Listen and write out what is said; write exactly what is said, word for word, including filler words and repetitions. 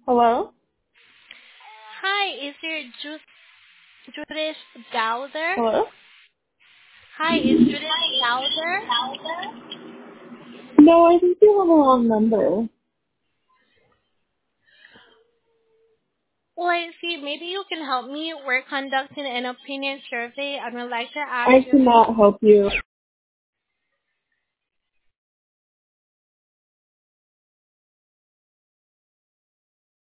Hello? Hi, is there Ju- Judith Dowder? Hello? Hi, is Judith Dowder? No, I think you have a wrong number. Well, I see. Maybe you can help me. We're conducting an opinion survey. I would like to ask I you a few. cannot help you.